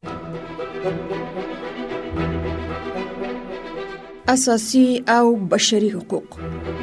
اساسي او بشري حقوق.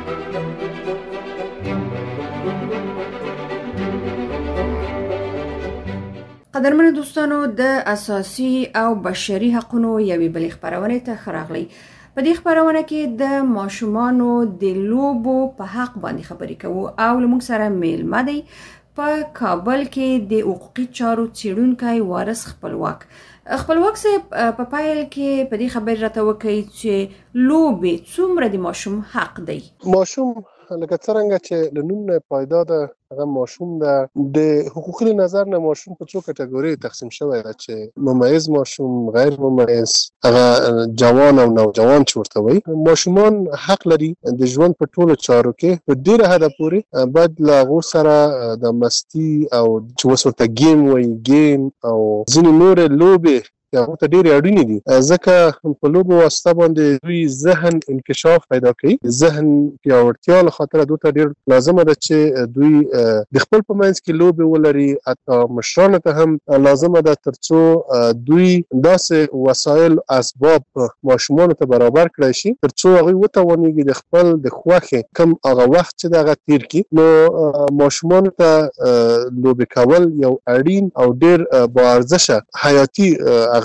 قدرمنو دوستانو، د اساسي او بشري حقوقو یوې بلې خبرونه ته خراغلی. په دې خبرونه کې د ماشومانو د لوبو په حق باندې خبرې کوو او لمونږ سره میلمه دی په کابل کې د حقوقي چارو څیړونکی وارث خپلواک صاحب په پایل کې په دې خبر راته وکړي چې لوبې څومره د ماشوم حق دی. ماشوم لکه څرنګه چې له نوم نه پیدا ده، هغه ماشوم ده. د حقوقي نظر نه ماشوم په څو کټګوري تقسیم شوی دی چې ممیز ماشوم، غیر ممیز، هغه جوان او نوجوان چې ورته وایي. ماشومان حق لري د ژوند په ټولو چارو کې په ډیره حده پورې باید له هغو سره د مستی او چې اوس ورته گیم وایي، گیم او ځینې نورې لوبې هغه ته ډېرې اړینې دي، ځکه په لوبو واسطه باندې دوی ذهن انکشاف پیدا کوي. ذهن پیاوړتیا له خاطره دوی ته ډېر لازمه ده چې دوی د خپل په منځ کې لوبې ولري. حتی مشرانو ته هم لازمه ده تر څو دوی داسې وسایل اسباب ماشومانو ته برابر کړی شي تر څو هغوی وتوانېږي د خپل د خوښې کم هغه وخت چې دغه تیر کړي. نو ماشومانو ته لوبې کول یو اړین او ډېر باارزشه حیاتي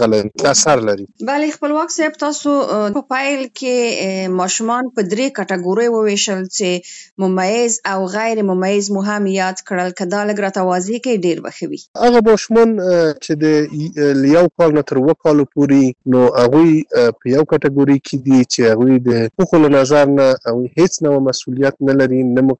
اثر لري. بله خپلواک صاحب، تاسو په پایل کې ماشومان په 3 کټګوري وویشل چې ممیز او غیر ممیز مو هم یاد کړل. کدا لږ راته واضح کې ډیر بخوي. هغه ماشومان چې د یو کال نه تر 2 کالو پورې نو هغوی په یو کټګوري کې دي چې هغوی د حقوقو نظر نه هیڅ نوع مسؤلیت نه لري، نه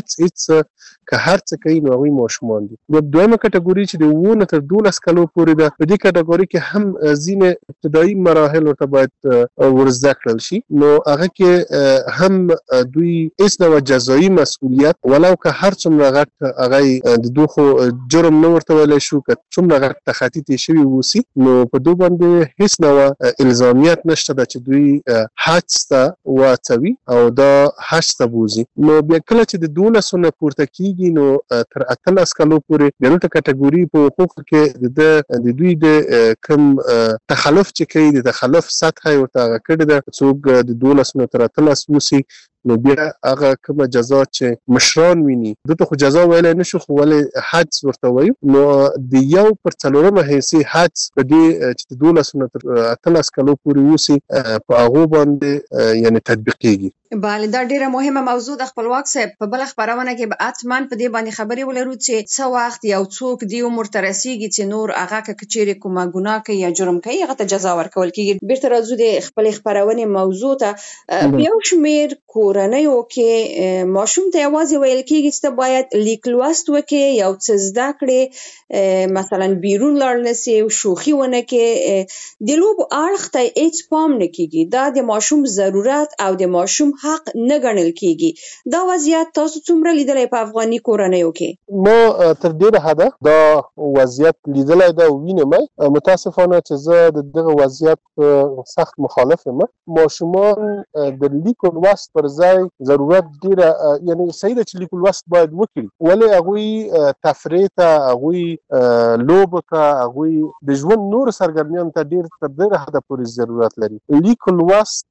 هیڅ که هر څه کوي نو هغوی ماشومان دي. د دویمه کټګوري چې د 9 نه تر 12 کالو پورې ده، په دې کټګوري کې هم ځینې ابتدایي مراحل ورته باید ورزده کړل شي. نو هغه کې هم دوی هیڅ ډول جزایي مسؤلیت ولو که هر څومره غټ هغه د دوی خو جرم نه ورته ویلی شو، که څومره غټ تخطیط یې شوي واوسي نو په دوی باندې هیڅ ډول الزامیت نشته ده چې دوی حج ته واچوي او دا حج ته بوځي. نو بیا کله چې د 12 نه پورته کیږي نو تر 18 کالو پورې د نوټه کټګوري په حقوقو کې د دوی د کم تخلف چې کوي د تخلف سطح ورته هغه کړې ده. څوک د 12 نه تر 18 وسی نو بیا هغه کومه جزا چې مشران ویني دته خو جزا ویلی نشو، خو ولې حد ورته وایو. نو د 1/4 حصې حد په دې چې د 12 نه تر 18 کالو پورې وسی په هغو باندې یعنی تطبیقیږي. بله دا ډیره مهمه موضوع د خپلواک صاحب. په بل خبرونه کې به اتمن په دې باندې خبرې ولرو چې څه وخت یو څوک دی عمر ته رسیږي چې نور هغه کچېرې کومه ګناه کوي یا جرم کوي هغه ته جزا ورکول کیږي. بیرته راځو د خپل خبرونه موضوع ته. یو شمیر کورنیو کې ماشوم ته یوازې ویل کیږي چې ته باید لیک لوست وکړې، یو څه زده کړې، مثلا بیرون لاړ نشې او شوخي ونه کې. د لوبو اړخ ته هیڅ پام نه کیږي. دا د ماشوم ضرورت او د ماشوم حق نه ګڼل کیږي. دا وضعیت تاسو څومره لیدلای په افغاني کورنیو کې؟ ما تر ډیره حده دا وضعیت لیدلای دا وینم. متاسفانه چې زه د دغه وضعیت سخت مخالف یم. ماشومان د لیک او لوست پر ځای ضرورت ډیره یعنی صحیح ده چې لیک او لوست باید وکړي، ولې هغوی تفریح ته، هغوی لوبو ته، هغوی د ژوند نور سرګرمیانو ته ډیر تر ډیره حده پورې ضرورت لري. لیک او لوست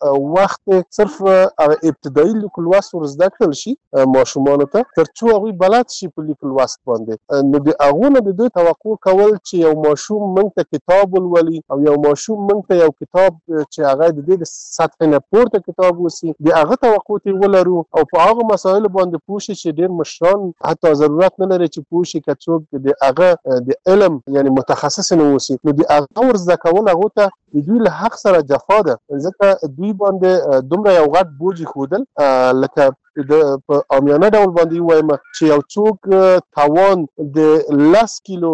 وخت صرف ابتدایي لیک او لوست ورزده کړل شي ماشومانو ته تر څو هغوی بلد شي په لیک او لوست باندې. نو د هغو نه د دوی توقع کول چې یو ماشوم موږ ته کتاب ولولي او یو ماشوم موږ ته یو کتاب چې هغه د دې د سطحې نه پورته کتاب وسي د هغه توقع ته ولرو او په هغه مسایلو باندې پوه شي چې ډېر مشران حتی ضرورت نه لري چې پوه شي که څوک د هغه د علم یعنی متخصص نه اوسي. نو د هغه ورزده کول هغو ته د دوی له حق سره جفا ده، ځکه دوی باندې دومره یو غټ بوج ښودل لکه په عامیانه ډول باندې ووایم چې یو څوک توان د 10 کیلو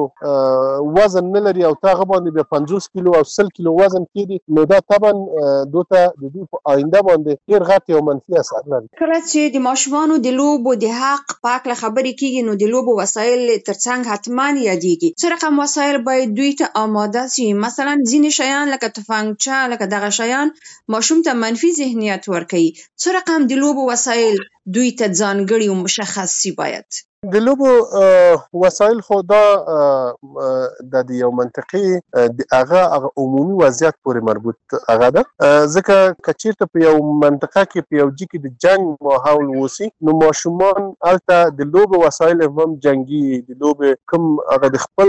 وزن نه لري او تا هغه باندې بیا 50 کیلو او 100 کیلو وزن کېږي، نو دا طبعا دوی د دوی په آینده باندې ډېر غټ یو منفي اثر لري. کله چې د ماشومانو د لوبو د حق په هکله خبرې کېږي نو د لوبو وسایل ترڅنګ حتما یادېږي. څه رقم وسایل باید دوی ته آماده شي؟ مثلا ځینې شیان لکه تفنګچه لکه دغه شیان ماشوم ته منفي ذهنیت ورکوي. څه رقم د لوبو وسایل دوی ته ځانګړي او مشخص سي باید؟ د لوبو وسایل خو دا د یو منطقې د هغه عمومي وضعیت پورې مربوط هغه ده، ځکه که چیرته په یو منطقه کې په یو ځای کې د جنګ ماحول ووسي نو ماشومان هلته د لوبو وسایل هم جنګي د لوبې کوم هغه د خپل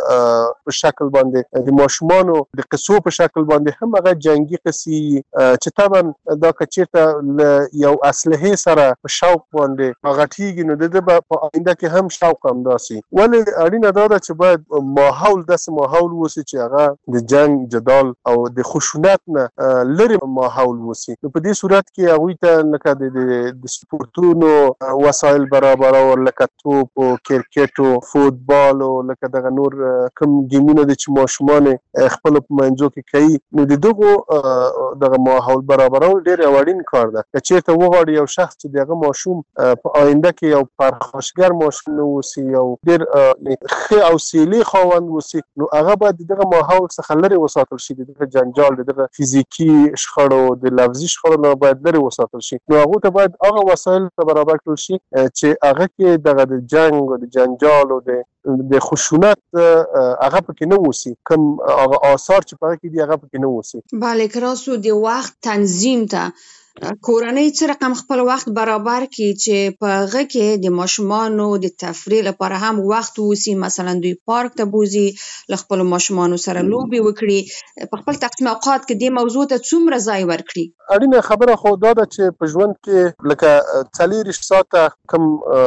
په شکل باندې د ماشومانو د قصو په شکل باندې هم هغه جنګي قصې چې طبعا دا که چیرته یو اسلحې سره په شوق باندې غټیږي نو د په آینده کې هم شوق هم داسي، ولې اړینه دا ده چې باید ماحول داسې ماحول ووسي چې هغه د جنگ جدال او د خشونت نه لري ماحول ووسي. نو په دې صورت کې هغوی ته لکه د سپورتونو وسایل برابرول لکه توپ او کرکټ او فوتبال او لکه دغه نور کوم ګیمونه دي چې ماشومان خپل په منځو کې کوي، نو د دغه دغه ماحول برابرول ډېر اړین کار ده. که چیرته وغواړي یو شخص چې دغه ماشوم په آینده کې یو پرخاشګر ماشوم اوسي او ډېر ښه حوصلې خاوند اوسي نو هغه باید دغه ماحول څخه لرې وساتل شي، دغه جنجال دغه فزیکي شخړو د لفظي شخړو نه باید لرې وساتل شي. نو هغه ته باید هغه وسایل برابر کړل شي چې هغه کې دغه د جنگ او د جنجال او د خشونت هغه پکې نه وسی، کوم هغه آثار چې پکې دي هغه پکې نه وسی. بله کراسو د وخت تنظیم ته کورنۍ څه رقم خپل وخت برابر کړي چې په هغه کې د ماشومانو د تفریح لپاره هم وخت ووسي، مثلا دوی پارک ته بوزي، له خپلو ماشومانو سره لوبې وکړي، په خپل تقسیم اوقات کې دې موضوع ته څومره ځای ورکړي؟ اړینه خبره خو دا ده چې په ژوند کې لکه 40 ساعته کوم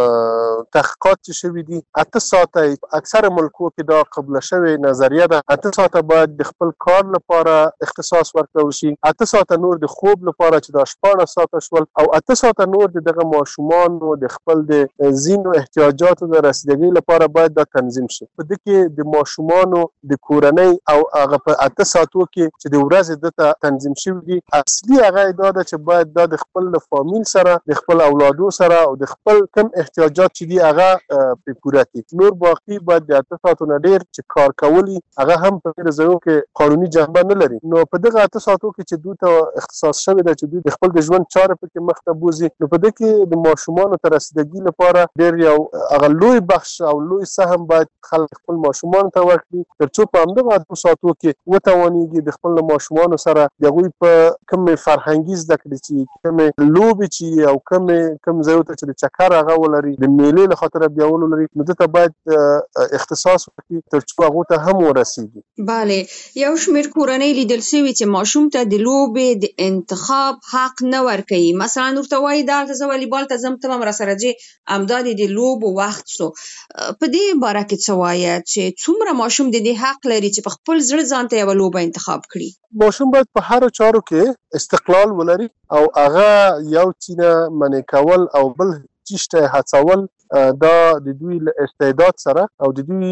تحقیقات چې شوي دي 8 ساعته اکثر ملکو کې دا قبول شوی نظریه ده، 8 ساعته باید د خپل کار لپاره اختصاص ورکړل شي، 8 ساعته نور د خوب لپاره چې دا 14 ساعته شول، او 8 ساعته نور دغه ماشومانو د خپل د ځینو احتیاجاتو د رسیدګۍ لپاره باید دا تنظیم شي. په دې کې د ماشومانو د کورنۍ او هغه په 8 ساعتو کې چې د ورځې دته تنظیم شوي دي اصلي هغه دا ده چې باید دا د خپل فامیل سره د خپل اولادو سره او د خپل کم احتیاجات چې دي هغه په پوره کړي. نور باقي باید د 8 ساعتو نه ډیر چې کار کولی هغه هم په ډیرو ځایو کې قانوني جنبه نه لري. نو په دغه 8 ساعتو کې چې دوی ته اختصاص شوی ده چې دوی د خپل د ژوند چارې پکې مخ ته بوزي، نو په دې کې د ماشومانو ته رسیدګي لپاره ډیر یو هغه لوی بخش او لوی سهم باید خلک خپل ماشومانو ته ورکړي ترڅو په همدغه 8 ساعتو کې وتوانیږي د خپل ماشومانو سره د هغوی په کوم فرهنګي زده کړې چې کوم لوبې چې او کوم ځایو ته چې د چکر هغه ولري د میلې له خاطره بیا ولري، نو دته باید اختصاص وکړي ترڅو هغه ته هم ورسیږي. بله، یو شمېر کورنۍ لیدل شوي چې ماشوم ته د لوبې د انتخاب حق نه ورکوي، مثلا ورته وایي دلته زه والیبال ته ځم ته به راسره ځې، همدا د لوبو وخت سو. په دې باره کې څه وایه چې څومره ماشوم د دې حق لري چې په خپل زړه ځان ته یوه لوبه انتخاب کړي؟ ماشوم باید په هر چارو کې استقلال ولري او هغه یو چینه منې کول او بل چیشته هڅول دا د دوی استعداد سره او د دوی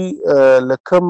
لکم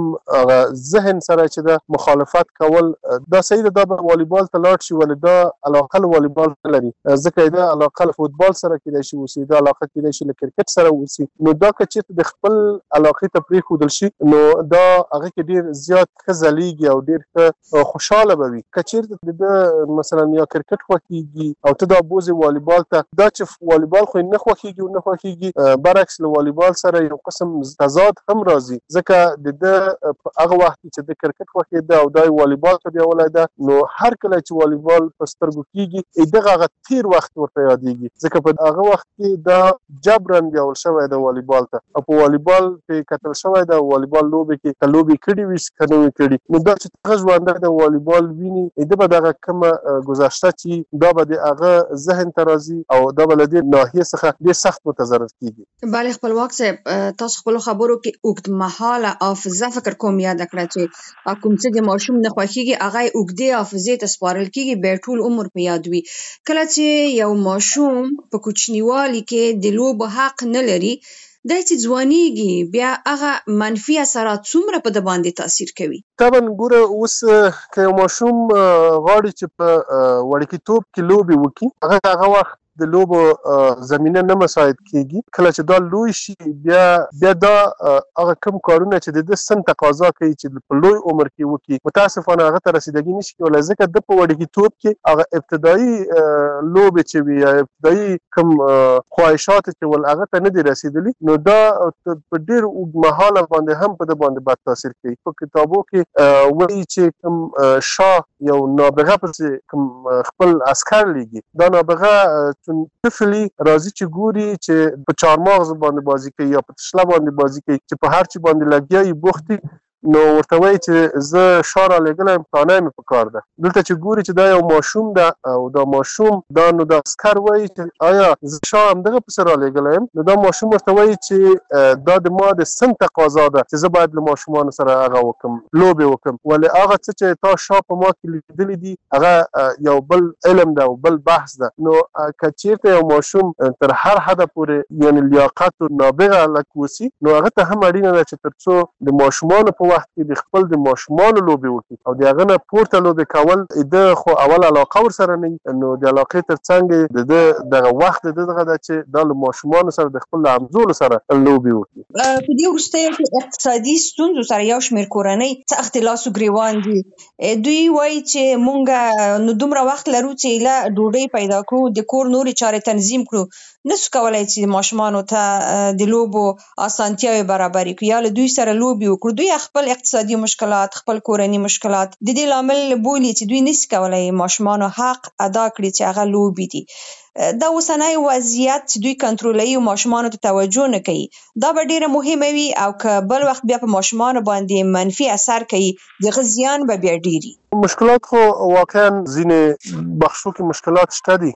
ذهن سره چې دا مخالفت کول دا صحیح ده. دا به والیبال ته لاړ شي ولې دا علاقه له والیبال نه لري، ځکه دا علاقه له فوتبال سره کېدای شي وسي، دا علاقه کېدای شي له کرکټ سره وسي. نو دا که چېرته د خپل علاقې ته پرېښودل شي نو دا هغه کې ډېر زیات ښه ځلیږي او ډېر ښه خوشحاله به وي. که چېرته د مثلا یا کرکټ خوښېږي او ته دا بوزې والیبال ته، دا چې والیبال خو نه خوښېږي او نه خوښېږي برعکس له والیبال سره یو قسم تضاد هم راځي، ځکه د هغه وخت چې د کرکټ خوښېده او دا والیبال ته بیولی ده، نو هر کله چې والیبال په سترګو کېږي دغه هغه تیر وخت ورته یادېږي، ځکه په هغه وخت کې دا جبرن بیول شوی ده والیبال ته او په والیبال پې کتل شوی ده. والیبال لوبې کې که لوبې کړي وي که نه وي کړي، نو دا چې هغه ژوندی د والیبال ویني ده به دغه کومه ګذشته چې دا به د هغه ذهن ته راځي او دا به له دې ناحیې څخه ډېر سخت متضرر کېږي. بله خپلواک صاحب، تاسو خپلو خبرو کې اوږدمهاله حافظه فکر کوم یاده کړه چې کوم څه د ماشوم نه خوښېږي هغه یې اوږدې حافظې ته سپارل کېږي، بیا ټول عمر په یاد وي. کله چې یو ماشوم په کوچنیوالي کې د لوبو حق نه لري، دی چې ځوانېږي بیا هغه منفي اثرات څومره په ده باندې تاثیر کوي؟ طبعا ګوره اوس که یو ماشوم غواړي چې په وړکتوب کې لوبې وکړي، هغه وخت د لوبو زمینه نه مساعد کیږي. کله چې دا لوی شي بیا دا هغه کوم کارونه چې د سن تقاضا کوي چې په لوی عمر کې وکړي، متاسفانه هغه ته رسیدګي نشي کولی، ځکه د په وړکتوب کې هغه ابتدایي لوبې چې وي یا ابتدایي کوم خواهشات چې ول هغه ته نه دي رسیدلي، نو دا په ډېر اوږدمهاله باندې هم په ده باندې بد تاثیر کوي. په کتابو کې وایي چې کوم شاه یو نابغه پسې کوم خپل عسکر لیږي، دا نابغه چون طفلي راځي چې ګوري چې په چهارمغز باندې بازي کوي یا په تشله باندې بازي کوي، چې په هر چی باندې لګیا یې بوخت دي، نو ورته وایي چې زه شا را لېږلی یم، پلانی مې په کار ده. دلته چې ګوري چې دا یو ماشوم ده او دا ماشوم دا نو د عسکر وایي چې آیا زه شا همدغه پسې را لېږلی یم، نو دا ماشوم ورته وایي چې دا د ما د سن تقاضا ده چې زه باید له ماشومانو سره هغه وکړم، لوبې وکړم، ولې هغه څه چې تا شا په ما کې لیدلي دي هغه یو بل علم ده او بل بحث ده. نو که چېرته یو ماشوم تر هر حده پورې یعنې لیاقت و نابغه لک وسي، نو هغه ته هم اړینه ده چې تر څو د ماشومانو په وخت کې د خپل د ماشومانو لوبې وکړي او د هغه نه پورته لوبې کول د خو اول علاقه ورسره نه وي، نو د علاقې تر څنګ د ده دغه وخت د ده دغه ده چې دا له ماشومانو سره د خپل همزولو سره لوبې وکړي. په دې وروستیو کې اقتصادي ستونزو سره یو شمېر کورنۍ سخت لاس و ګریوان دي. دوی وایي چې مونږ نو دومره وخت لرو چې له ډوډۍ پیدا کړو، د کور نورې چارې تنظیم کړو، نسو کولی چې ماشومانو ته د لوبو اسانتیاوې برابرې کړو یا له دوی سره لوبې وکړو. دوی خپل اقتصادي مشکلات، خپل کورني مشکلات د دې لامل بولي چې دوی نسي کولی ماشومانو حق ادا کړي چې هغه لوبې دي. دا اوسنی وضعیت چې دوی کنټرولوي او ماشومانو ته توجه نه کوي، دا به ډیره مهمه وي او که بل وخت بیا په ماشومانو باندې منفي اثر کوي، دغه زیان به بیا ډیري. مشکلات خو واقعا ځینې بخشو کې مشکلات شته دي،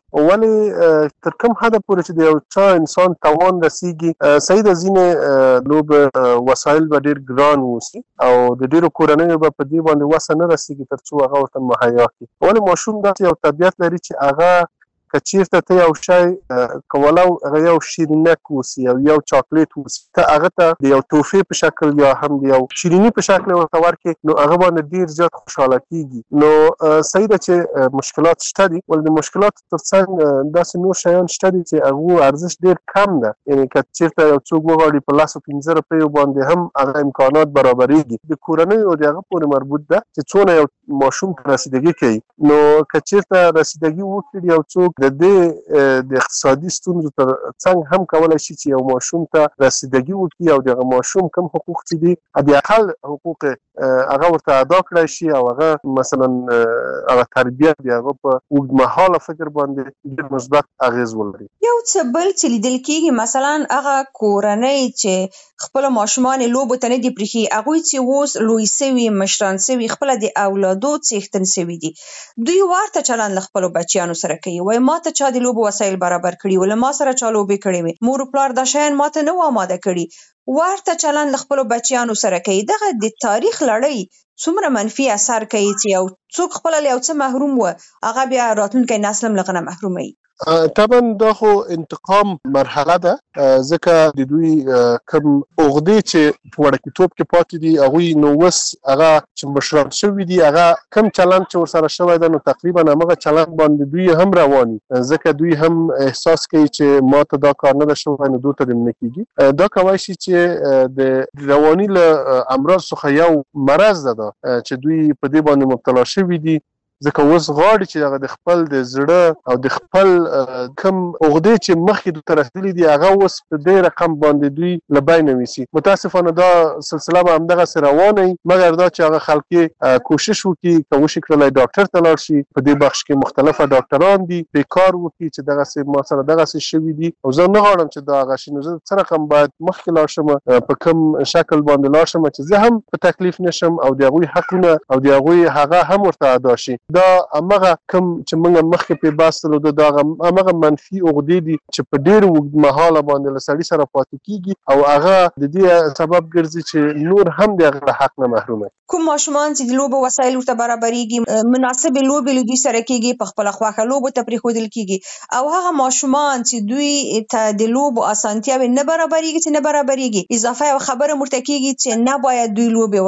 ولې تر کوم حده پورې چې د یو چا انسان توان رسیږي، صحیح ده ځینې لوبې وسایل به ډېر ګران واوسي او د ډېرو کورنیو به په دې باندې وسه نه رسیږي تر څو هغه ورته مهیا کړي، ولې ماشوم داسې یو طبیعت لري چې هغه که چیرته ته یو شی کولو هغه یو شیرینک اوسي او یو چاکلیټ اوسي، ته هغه ته د یو تحفې په شکل یا هم د یو شیریني په شکل ورته ورکړې، نو هغه باندې ډېر زیات خوشحاله کېږي. نو صحیح ده چې مشکلات شته دي، ولې د مشکلاتو تر څنګ داسې نور شیان شته دي چې هغو ارزښت ډېر کم ده، یعنې که چیرته یو څوک وغواړي په 10-15 روپیو باندې هم هغه امکانات برابرېږي. د کورنیو او د هغه پورې مربوط ده چې څونه یو ماشوم ته رسیدګي کوي. نو که چیرته رسیدګي وکړي یو څوک د دې د اقتصادي ستونزو تر څنګ هم کولی شي چې یو ماشوم ته رسیدګي وکړي او دغه ماشوم کوم حقوق چې دي د اقل حقوق هغه ورته ادا کړی شي او هغه مثلا هغه تربیه د هغه په اوږدمهاله فکر باندې ډېر مثبت اغېز ولري. یو څه بل چې لیدل کېږي مثلا هغه کورنۍ چې خپل ماشومان لوبو ته نه دي پرېښي، هغوی چې اوس لوی سوي، مشران سوي، خپله د اولادو څښتن سوي دي، دوی ورته چلند له خپلو بچیانو سره کوي، وایي ما ته چا د لوبو وسایل برابر کړي وو، له ما سره چا لوبې کړې وې، مور و پلار دا شیان ما ته نه وو آماده کړي، ورته چلند له خپلو بچیانو سره کوي. دغه د تاریخ لړۍ څومره منفي اثر کوي چې یو څوک خپله له یو څه محروم و، هغه بیا راتلونکی نسل هم له هغه نه محروموي. طبعا دا خو انتقام مرحله ده، ځکه د دوی کوم عقدې چې په وړکتوب کې پاتې دي هغوی نو اوس هغه چې مشران شوي دي هغه کوم چلند چې ورسره شوی ده نو تقریبا همغه چلند باندې دوی هم رواني، ځکه دوی هم احساس کوي چې ما ته دا کار نه ده شوی نو دوی ته دې نه کېږي. دا کولی شي چې د رواني له امراض څخه یو مرض ده چې دوی په دې باندې مبتلا شوي دي، ځکه اوس غواړي چې هغه د خپل د زړه او د خپل کوم عقدې چې مخکې دوی ته رسېدلي دي هغه اوس په دې رقم باندې دوی له بینه ویسي. متاسفانه دا سلسله به همدغسې روانه وي، مګر دا چې هغه خلک کوشش وکړي، که وشي کړلی ډاکټر ته لاړ شي، په دې بخش کې مختلفه ډاکټران دي، پرې کار وکړي چې دغسې ما سره دغسې شوي دي او زه نه غواړم چې دا هغه شي، نو زه څه رقم باید مخکې لاړ شم، په کوم شکل باندې لاړ شم چې زه هم په تکلیف نشم او د هغوی حقونه او د هغوی هغه هم ورته ادا شي. دا همغه کوم چې موږ مخکې پرې بحث کړو دا همغه منفي عقدې دي چې په ډېر اوږدمهاله باندې له سړي سره پاتې کېږي او هغه د دې سبب ګرځي چې نور هم د هغه حق نه محرومه. کوم ماشومان چې د لوبو وسایل ورته برابرېږي، مناسبې لوبې له دوی سره کېږي، په خپله خوښه لوبو ته پرېښودل کېږي، او هغه ماشومان چې دوی ته د لوبو اسانتیاوې نه برابرېږي چې نه برابرېږي، اضافه یو خبره ورته کېږي چې نه باید دوی لوبې وکړه،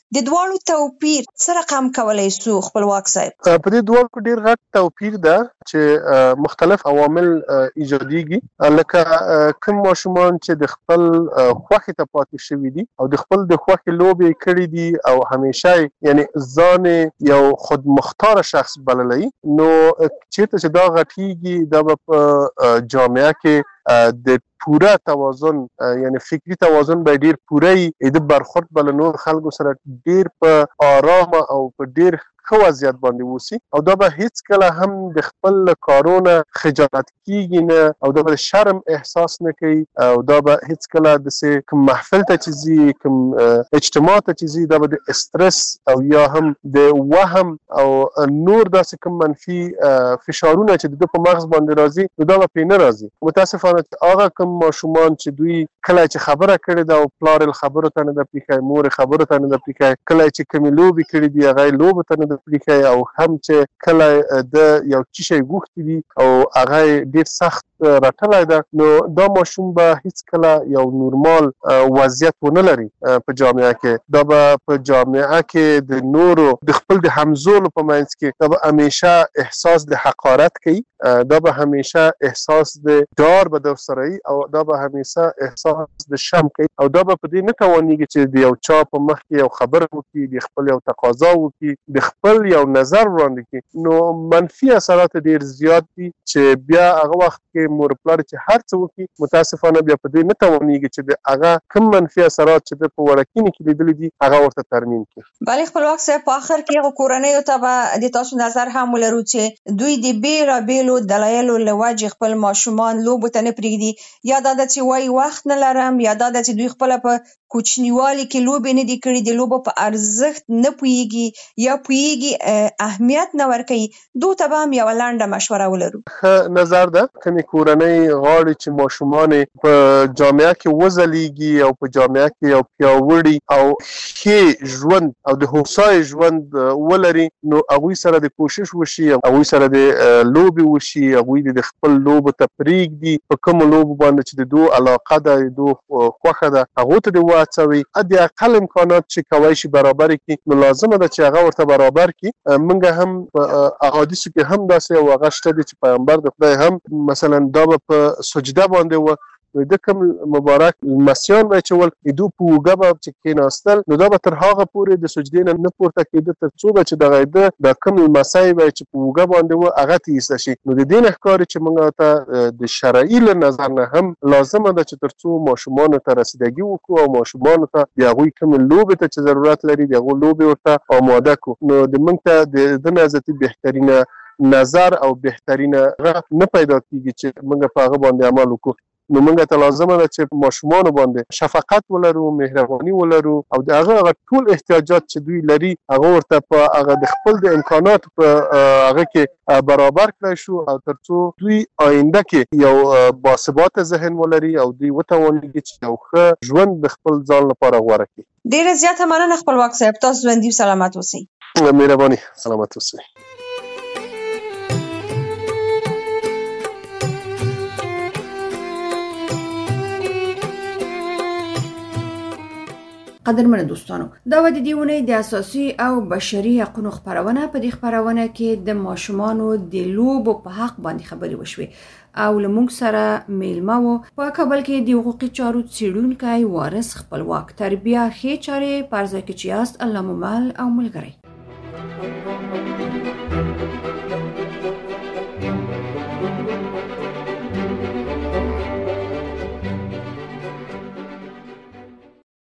د دواړو توپیر څه رقم کولی سو خپلواک صاحب؟ په دې دوه کې ډیر غټ توپیر ده چې مختلف عوامل ایجاديږي، لکه کوم ماشومان چې د خپل خوښي ته پاتې شوي دي او د خپل د خوښي لوبې کړې دي او همیشه یعنی ځان یو خود مختار شخص بللی، نو چیرته چې دا غټیږي دا په جامعه کې د پورا توازن یعنی فکری توازن به ډیر پوره د برخورد بل نور خلکو سره ډیر په آرام او په ډیر ښه وضعیت باندې وسی، او دا به هیڅ کله هم د خپل کارونه خجالت کیږي نه، او دا به شرم احساس نه کوي، او دا به هیڅ کله د کوم محفل ته چیزی کوم اجتماع ته چیزی دا به د استرس او یا هم د وهم او نور داسې کوم منفي فشارونه چې د په مغز باندې راځي دا به پې نه راځي. متاسفانه هغه کوم ماشومان چې دوی کله چې خبره کړې ده او پلار خبرو ته نه ده پریښی، مور خبرو ته نه ده پریښی، کله چې کومې لوبې کړې دي هغه لوبو ته نه ده پریښی، او هم چې کله د یو څه شی غوښتي دي او هغه ډیر سخت راټلی ده، نو دا ماشوم به هیڅ کله یو نورمال وضعیت ونه لري په جامعه کې. دا به په جامعه کې د نورو د خپل د همزولو په منځ کې دا به همیشه احساس د حقارت کوي، دا به همیشه احساس د ډار به در سره وي، او دا به همیشه احساس د شرم کوي، او دا به په دې نه توانېږي چې د یو چا په مخ کې یو خبره وکړي، د خپل یو تقاضا وکړي، د خپل یو نظر وړاندې کړي. نو منفي اثرات ډیر زیات دي چې بیا هغه وخت کې مور پلار چې هر څه وکړي متاسفانه بیا په دې نه توانېږي چې د هغه کوم منفي اثرات چې په وړکینې کې لیدلي دي هغه ورته ترمیم کړي. بله خپلواک صاحب، په آخر کې هغو کورنیو ته به د تاسو نظر هم ولرو چې دوی د بېلابېلو دلایلو له وجې خپل ماشومان لوبو ته نه پرېږدي، یا دا ده چې وایي وخت نه لرم، یا دا ده چې دوی خپله په کوچنیوالي کې لوبې نه دي کړي، د لوبو په ارزښت نه پوهېږي یا پوهېږي اهمیت نه ورکوي. دو ته به هم یوه لنډه مشوره ولرو. ښه نظر ده. کومې کورنۍ غواړي چې ماشومان په جامعه کې وځلیږي او په جامعه کې یو پیاوړي او ښې ژوند او د هوسای ژوند ولري، نو هغوی سره د کوشش وشي، هغوی سره د لوبې وشي، هغوی د خپل لوبو ته پرېږدي، په کومو لوبو باندې چې د دو علاقه ده، د دو خوښه ده، هغو ته د واچوي. د اقل امکانات چې کولی شي برابر کړي، نو لازمه ده چې هغه ورته برابر کړي. موږ هم په احادیثو کې هم داسې یو هغه شته دی چې پیغمبر د خدای هم مثلا دا به په سجده باندې و، د کوم مبارک مسیان به چول دو په اوږه به چې کېناستل، نو دا به تر هغه پورې د سجدې نه پورته کېده تر څو به چې دغه د کوم لمسی به چې په اوږه باندې و هغه ته ایسته شي. نو د دې نه ښکاري چې موږ ته د شرعي له نظر نه هم لازمه ده چې تر څو ماشومانو ته رسیدګي وکړو او ماشومانو ته د هغوی کومې لوبې ته چې ضرورت لري د هغو لوبې ورته آماده کړو. نو د موږ ته د ده نه زیاتې بهترینه نظر او بهترینه نه پیدا کېږي چې موږ په هغه باندې عمل وکړو. نو موږ ته لازمه ده چې ماشومانو باندې شفقت ولرو، مهرباني ولرو، او د هغه ټول احتیاجات چې دوی لري هغه ورته په هغه د خپل د امکاناتو په هغه کې برابر کړی شو، او تر څو دوی آینده کې یو باثباته ذهن ولري او دوی وتوانېږي چې یو ښه ژوند د خپل ځان لپاره غوره کړي. ډېره زیاته مننه خپلواک صاحب، تاسو ژوندي او سلامت اوسئ. مهرباني، سلامت اوسئ. قدرمنو دوستانو، دا و د دې اونۍ د اساسي او بشري حقوقو خپرونه. په دې خپرونه کې د ماشومانو د لوبو په حق باندې خبرې وشوې او له موږ سره میلمه و په کابل کې د حقوقي چارو څیړونکی وارث خپلواک. تربیه ښې چارې په ارزه کې چې یاست، الله مو مل او ملګری.